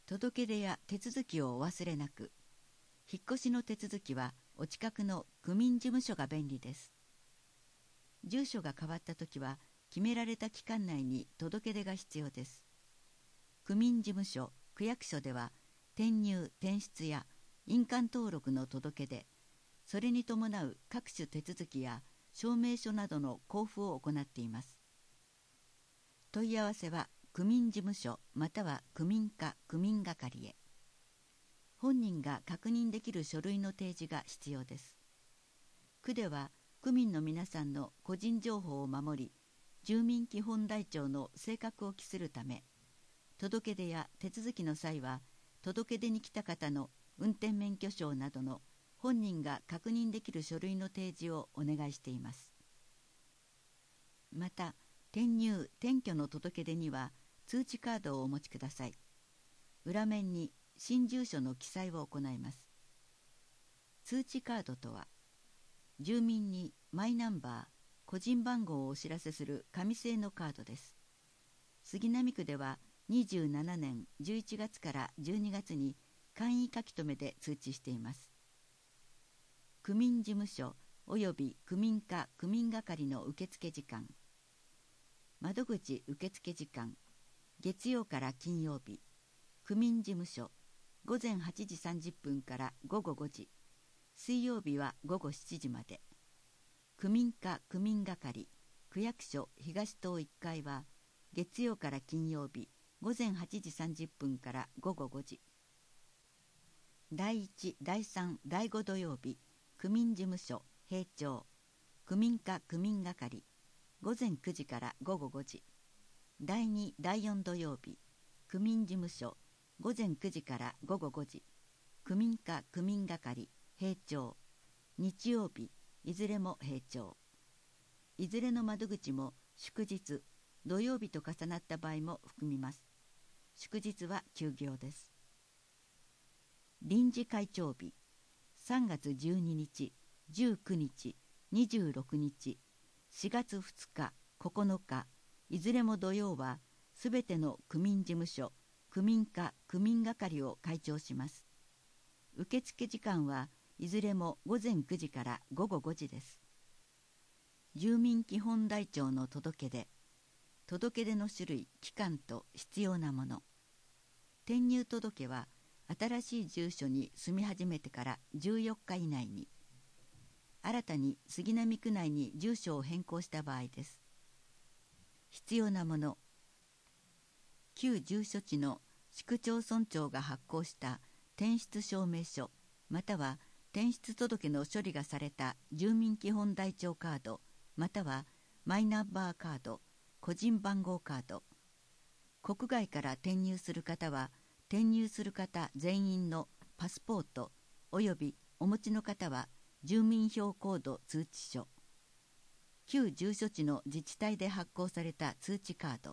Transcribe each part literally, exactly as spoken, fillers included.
届け出や手続きをお忘れなく。引っ越しの手続きはお近くの区民事務所が便利です。住所が変わったときは決められた期間内に届け出が必要です。区民事務所、区役所では転入・転出や印鑑登録の届け出、それに伴う各種手続きや証明書などの交付を行っています。問い合わせは区民事務所または区民課区民係へ。本人が確認できる書類の提示が必要です。区では区民の皆さんの個人情報を守り、住民基本台帳の正確を期するため、届け出や手続きの際は届け出に来た方の運転免許証などの本人が確認できる書類の提示をお願いしています。また、転入・転居の届け出には通知カードをお持ちください。裏面に新住所の記載を行います。通知カードとは、住民にマイナンバー、個人番号をお知らせする紙製のカードです。杉並区ではにじゅうななねんじゅういちがつからじゅうにがつに簡易書き留めで通知しています。区民事務所および区民課区民係の受付時間。窓口受付時間、月曜から金曜日、区民事務所、午前はちじさんじゅっぷんから午後ごじ、水曜日は午後しちじまで。区民課区民係、区役所東棟いっかいは、月曜から金曜日、午前はちじさんじゅっぷんから午後ごじ。だいいち、だいさん、だいご土曜日、区民事務所、平町、区民課区民係、午前くじから午後ごじ。だいに、だいよん土曜日、区民事務所、午前くじから午後ごじ。区民課区民係、平町。日曜日、いずれも平町。いずれの窓口も祝日、土曜日と重なった場合も含みます。祝日は休業です。臨時会長日、さんがつじゅうににち、じゅうくにち、にじゅうろくにち、しがつふつか、ここのか、いずれも土曜は、すべての区民事務所、区民課区民係を開庁します。受付時間はいずれも午前くじから午後ごじです。住民基本台帳の届け出、届け出の種類、期間と必要なもの。転入届は、新しい住所に住み始めてからじゅうよっか以内に、新たに杉並区内に住所を変更した場合です。必要なもの。旧住所地の市区町村長が発行した転出証明書または転出届の処理がされた住民基本台帳カードまたはマイナンバーカード、個人番号カード。国外から転入する方は転入する方全員のパスポートおよびお持ちの方は住民票コード通知書。旧住所地の自治体で発行された通知カード。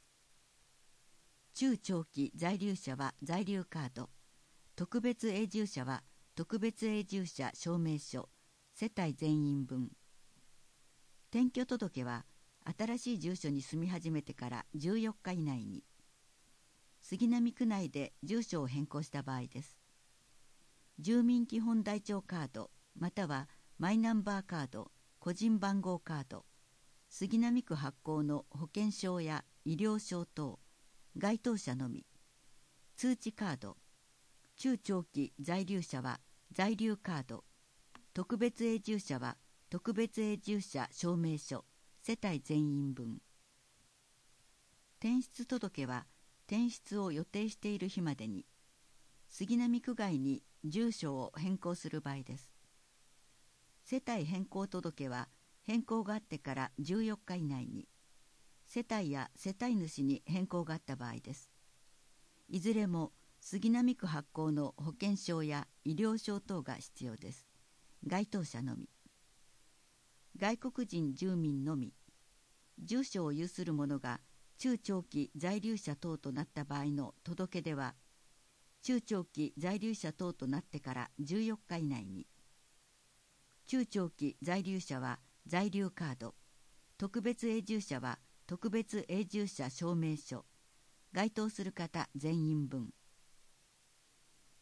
中長期在留者は在留カード。特別永住者は特別永住者証明書、世帯全員分。転居届は新しい住所に住み始めてからじゅうよっか以内に。杉並区内で住所を変更した場合です。住民基本台帳カードまたはマイナンバーカード、個人番号カード、杉並区発行の保険証や医療証等、該当者のみ。通知カード、中長期在留者は在留カード、特別永住者は特別永住者証明書、世帯全員分。転出届は転出を予定している日までに、杉並区外に住所を変更する場合です。世帯変更届は変更があってからじゅうよっか以内に、世帯や世帯主に変更があった場合です。いずれも杉並区発行の保険証や医療証等が必要です。該当者のみ。外国人住民のみ。住所を有する者が中長期在留者等となった場合の届け出は、中長期在留者等となってからじゅうよっか以内に。中長期在留者は在留カード、特別永住者は特別永住者証明書、該当する方全員分。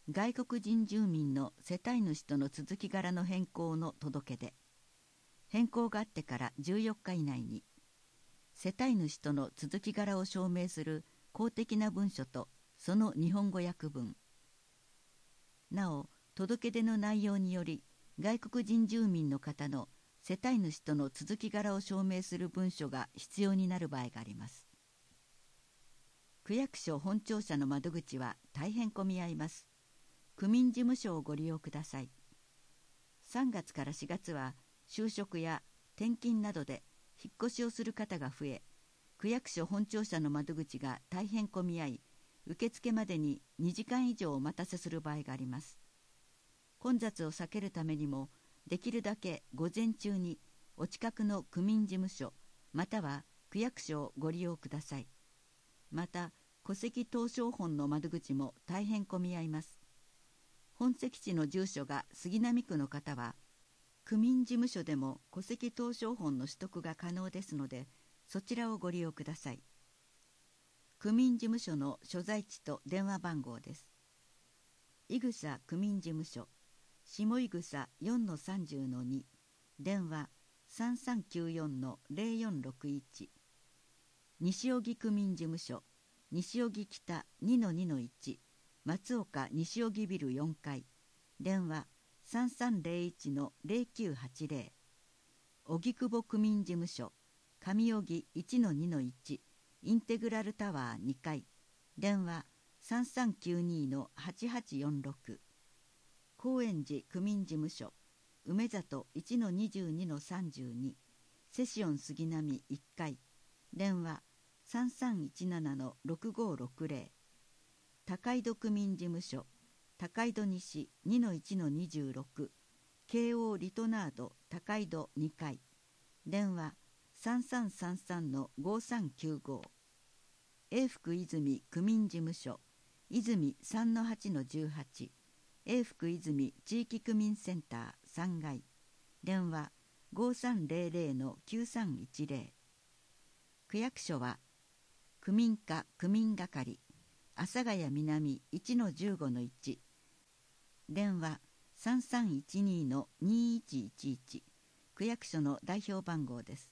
外国人住民の世帯主との続き柄の変更の届け出、変更があってからじゅうよっか以内に世帯主との続き柄を証明する公的な文書とその日本語訳文。なお、届け出の内容により外国人住民の方の世帯主との続き柄を証明する文書が必要になる場合があります。区役所本庁舎の窓口は大変混み合います。区民事務所をご利用ください。さんがつからしがつは就職や転勤などで引っ越しをする方が増え、区役所本庁舎の窓口が大変混み合い、受付までににじかん以上お待たせする場合があります。混雑を避けるためにも、できるだけ午前中にお近くの区民事務所または区役所をご利用ください。また、戸籍謄商本の窓口も大変混み合います。本籍地の住所が杉並区の方は、区民事務所でも戸籍謄商本の取得が可能ですので、そちらをご利用ください。区民事務所の所在地と電話番号です。井草区民事務所、下井草 よんのさんじゅうのに、電話 さんさんきゅうよんのゼロよんろくいち。西荻区民事務所、西荻北 にのにのいち、松岡西荻ビルよんかい、電話 さんさんゼロいちのゼロきゅうはちゼロ。荻窪区民事務所、上荻 いちのにのいち、インテグラルタワーにかい、電話 さんさんきゅうにのはちはちよんろく。高円寺区民事務所、梅里 いちのにじゅうにのさんじゅうに、セシオン杉並いっかい、電話 さんさんいちななのろくごろくゼロ。高井戸区民事務所、高井戸西 にのいちのにじゅうろく、京王リトナード高井戸にかい、電話 さんさんさんさんのごさんきゅうご。永福泉区民事務所、泉 さんのはちのじゅうはち、永福泉地域区民センターさんがい、電話 ごさんゼロゼロのきゅうさんいちゼロ。区役所は区民課区民係、阿佐ヶ谷南 いちのじゅうごのいち、電話 さんさんいちにのにいちいちいち、区役所の代表番号です。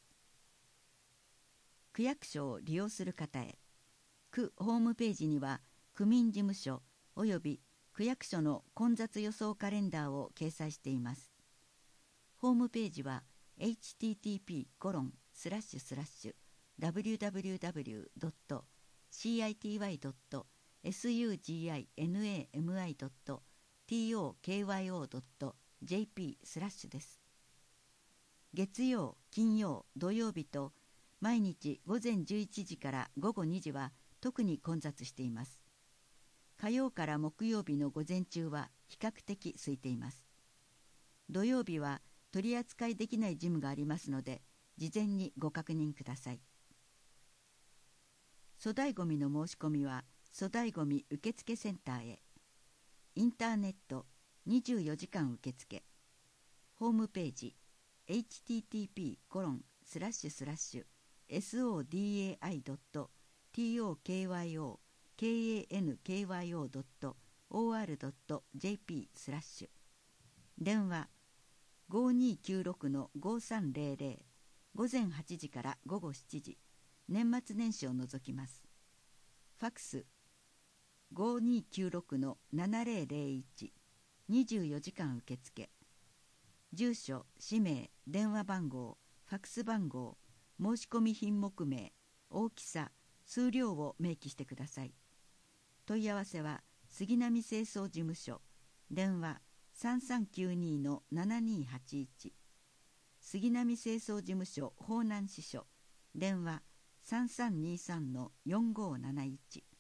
区役所を利用する方へ、区ホームページには区民事務所および区役所の混雑予想カレンダーを掲載しています。ホームページは エイチティーティーピーコロンスラッシュスラッシュダブリューダブリューダブリュードットシーアイティーワイドットエスユージーアイエヌエーエムアイドットティーオーケーワイオードットジェーピースラッシュです。月曜、金曜、土曜日と毎日午前じゅういちじから午後にじは特に混雑しています。火曜から木曜日の午前中は比較的空いています。土曜日は取り扱いできない事務がありますので、事前にご確認ください。粗大ごみの申し込みは粗大ごみ受付センターへ。インターネットにじゅうよじかん受付。ホームページ エイチティーティーピーコロンスラッシュスラッシュエスオーディーエーアイドットティーオーケーワイオーケーエーエヌケーワイオードットオーアールドットジェーピースラッシュ。電話 ごにきゅうろくのごさんゼロゼロ、午前はちじから午後しちじ、年末年始を除きます。ファクスごにきゅうろくのななゼロゼロいち、にじゅうよじかん受付。住所、氏名、電話番号、ファクス番号、申し込み品目名、大きさ、数量を明記してください。問い合わせは杉並清掃事務所、電話 さんさんきゅうにのななにはちいち、杉並清掃事務所方南支所、電話 さんさんにさんのよんごーなないち。